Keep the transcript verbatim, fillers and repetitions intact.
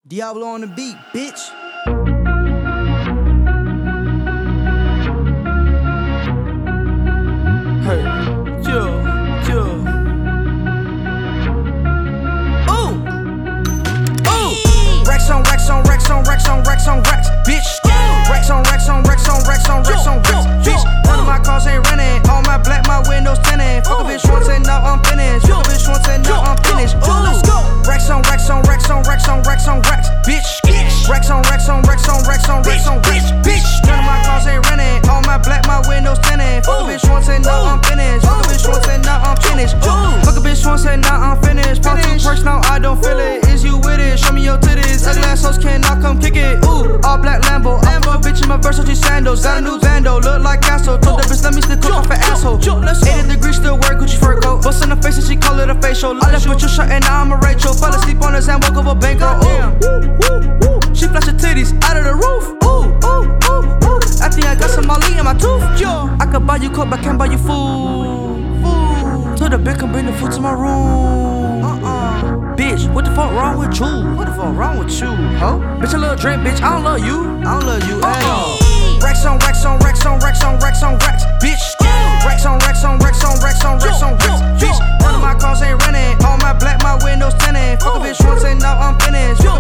Diablo on the beat, bitch. Hey, chill, chill. Ooh, ooh. Racks on racks on racks on racks on racks on racks, bitch. Racks on racks on racks on racks on racks on racks, bitch. None of my cars ain't renting. All my black, my windows tinted. Fuck a bitch once and now I'm finished. Fuck a bitch once and now I'm finished. Ooh, let's go. Racks on racks on racks on racks on racks on racks, bitch. Racks on racks on racks on racks on racks on racks, bitch. None of my cars ain't renting. All my black, my windows tinted. Fuck a bitch once and now I'm finished. Fuck a bitch once and now I'm finished. Fuck a bitch once and now I'm finished. Pop two perks, now I don't feel it. Is you with it? Show me your titties. Ugly ass hoes cannot come kick it. Ooh, all black Lambo. I fuck a bitch in my Versace sandals. Got a new bando, look like Castle. Told the bitch let me stick off an asshole. eighty degrees still wear Gucci fur coat. Bust in the face and she call it a facial. I left with your shirt and now I'm a Rachel. Fell asleep on his hand, woke up a bankroll. Ooh, she flash her titties out of the roof. Ooh, ooh, ooh, ooh. I think I got some Molly in my tooth. Yo, I could buy you coke, but can't buy you food. Food. Told the bitch come bring the food to my room. Uh-uh. Bitch, what the fuck wrong with you? What the fuck wrong with you, huh? Bitch, a little drink, bitch. I don't love you. I don't love you at all. Racks on racks on racks on racks on racks on racks, bitch. Racks on racks on racks on racks on racks on racks, bitch. None of my cars ain't renting. All my black, my windows tinted. Fuck a bitch once and now I'm finished. Fuck a